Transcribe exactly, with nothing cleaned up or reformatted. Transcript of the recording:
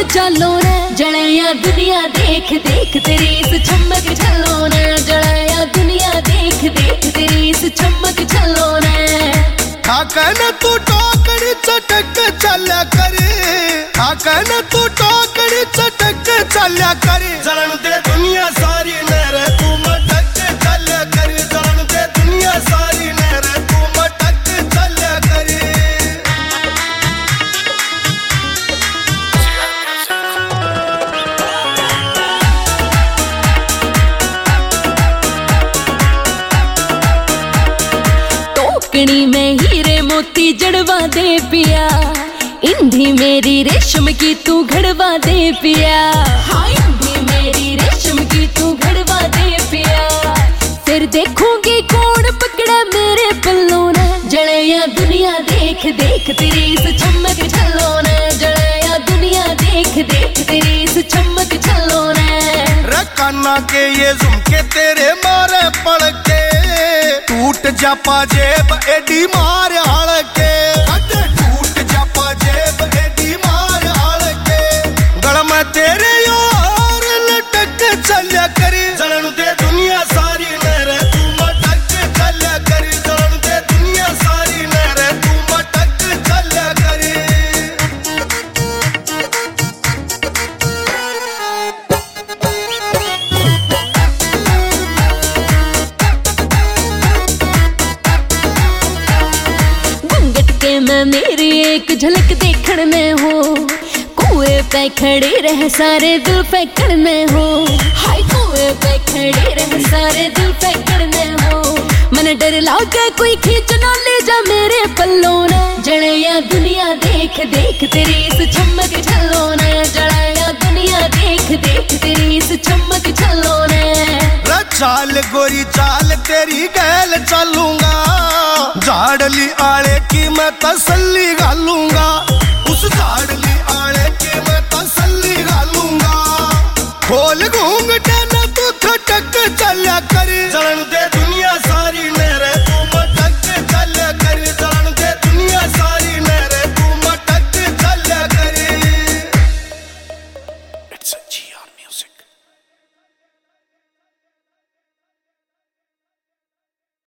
चालो ने जड़ाया दुनिया देख देख तेरी इस चमक चलो ने जड़ाया दुनिया देख देख तेरी इस चमक चलो ने आकन तू टोकरी चटक चल्या करे आकन तू टोकरी चटक चल्या करे जलन दे दुनिया सारी नहर तू मटक चल्या करे जलन दे दुनिया सारी नहर तू मटक चल्या करे टोकनी में हीरे मोती जड़वा दे पिया इंधी मेरी रेशम की तू घड़वा दे पिया हाँ इंधी मेरी रेशम की तू घड़वा दे पिया फिर देखूंगी कौन पकड़ा मेरे पल्लों ने जड़ाया दुनिया देख देख तेरी इस चमक चलो ने जड़ाया दुनिया देख देख तेरी इस चमक चलो ने रकाना के ये झुमके तेरे मारे पड़ के टूट जा पाजेब एडी मार हाल के टूट जा पाजेब एडी मार हाल के गल में तेरे यार लटक चल्या करी जलन दे दुनिया सारी नहर तू मटक चल्या करी जलन दे दुनिया सारी नहर तू मटक चल्या करी मैं मेरी एक झलक देखने में हो कुएं पे खड़े रह सारे दिल फेंकने हो हाय कुएं पे खड़े रह सारे दिल फेंकने हो मन डर लागे कोई खींच ना ले जा मेरे पल्लों ने जड़ाया दुनिया देख देख तेरी इस चमक चलो ने जड़ाया दुनिया देख देख तेरी इस चमक चलो ने चाल गोरी चाल तेरी गैल चलूंगा झाड़ली आले की मैं तसल्ली गालूंगा।